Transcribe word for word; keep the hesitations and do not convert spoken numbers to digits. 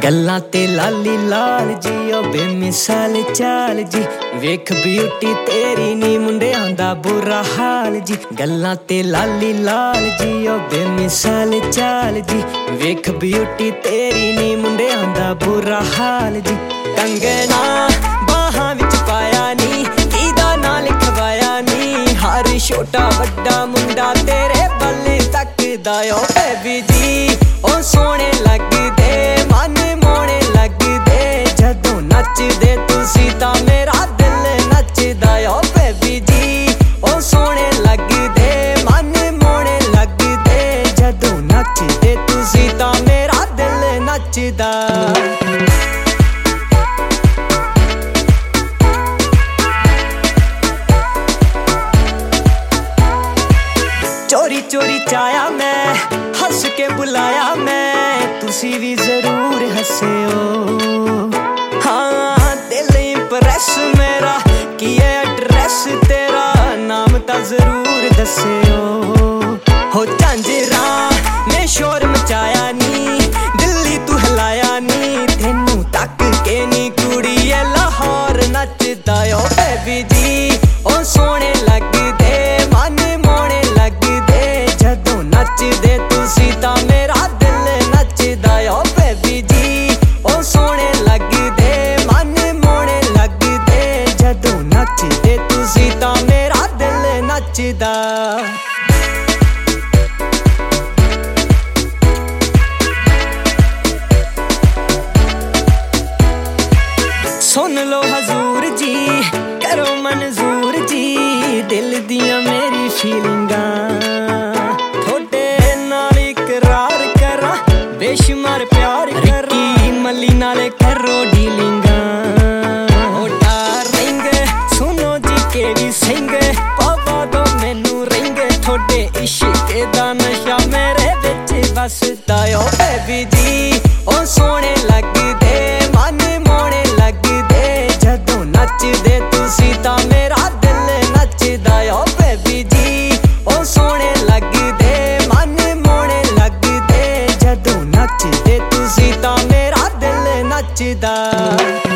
गल्लां ते लाली लाल जी ओ बेमिसाल चाल जी वेख ब्यूटी तेरी नी मुंडियां दा बुरा हाल जी। गल्लां ते लाली लाल जी ओ बेमिसाल चाल जी वेख ब्यूटी तेरी नी मुंडियां दा बुरा हाल जी। कंगना बाहां विच पाया नी किदा नां लिखवाया नी हर छोटा वड्डा मुंडा तेरे बल्ले तकदा ओ बेबी जी ओ सोहणे लगदे मन मोहणे लगदे जदों नचदे तुसीं तां मेरा दिल नचदा ओ बेबी जी ओ सोहणे लगदे मन मोहणे लगदे जदों नचदे तुसीं तां मेरा दिल नचदा। चोरी चोरी चाया मैं हस के बुलाया मैं तुसी भी जरूर हस्यो। हाँ दिल इंप्रेस मेरा की है एड्रेस तेरा नाम ता जरूर दस्यो। हो झांजरा मैं शोर मचाया नी दिल्ली तू हिलाया नी तेनू तक के नी कुड़िए लाहौर नचदा ओ बेबी जी ओ सोहणे लगदे मन मोहणे लगदे जदों नचदे तुसीं तां मेरा दिल नचदा ओ बेबी जी ओ सोहणे लगदे मन मोहणे लगदे जदों नचदे तुसीं तां मेरा दिल नचदा। सुन लो हजूर जी करो मंजूर जी दिल दियां मेरी फीलिंगां थोड़े नाल इकरार करा बेशुमार प्यार करा मली नाले करो डीलिंगां। ओ डार्लिंग सुनो जी केड़ी सिंग पावा दो मैनू रिंग थोड़े इश्क दा नशा मेरे विच बसदा ओ बेबी जी ओ सोहणे लगदे मन मोहणे लगदे जदों नचदे तुसीं तां मेरा दिल नचदा ओ बेबी जी ओ सोहणे लगदे मन मोहणे लगदे जदों नचदे तुसीं तां मेरा दिल नचदा।